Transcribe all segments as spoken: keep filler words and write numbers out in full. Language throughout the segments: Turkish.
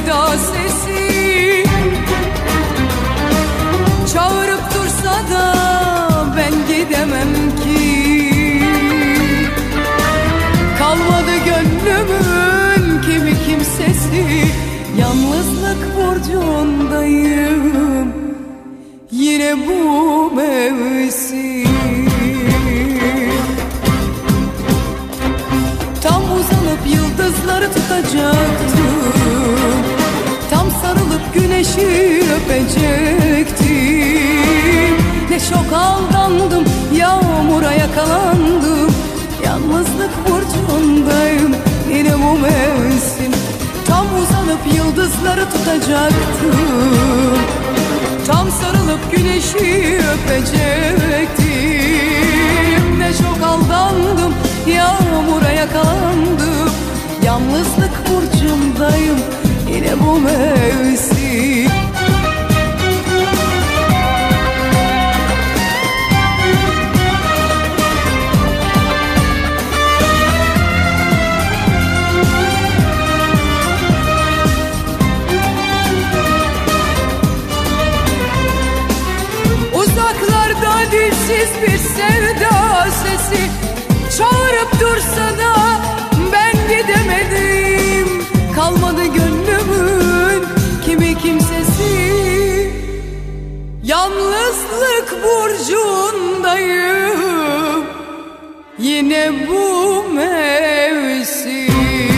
sevda sesi. Çağırıp dursa da ben gidemem ki. Kalmadı gönlümün kimi kimsesi. Yalnızlık burcundayım yine bu mevsim. Tam uzanıp yıldızları tutacaktım, tam sarılıp güneşi öpecektim. Ne çok aldandım, yağmura yakalandım. Yalnızlık burcundayım yine bu mevsim. Tam uzanıp yıldızları tutacaktım, tam sarılıp güneşi öpecektim. Ne çok aldandım, yağmura yakalandım. Yalnızlık burcundayım yine bu mevsim. Uzaklarda dilsiz bir sevda sesi. Çağırıp dursa da ben gidemedim. Kalmadı gönlümün kimi kimsesi. Yalnızlık burcundayım yine bu mevsim.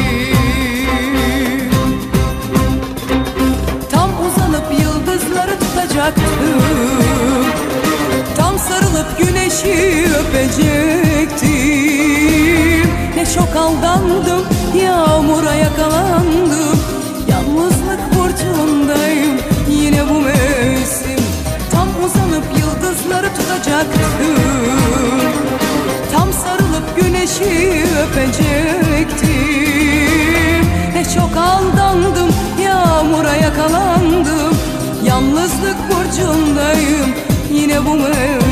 Tam uzanıp yıldızları tutacaktım, tam sarılıp güneşi öpecektim. Ne çok aldandım, yağmura yakalandım. Yalnızlık burcundayım yine bu mevsim. Tam uzanıp yıldızları tutacaktım, tam sarılıp güneşi öpecektim. Ne çok aldandım, yağmura yakalandım. Yalnızlık burcundayım yine bu mevsim.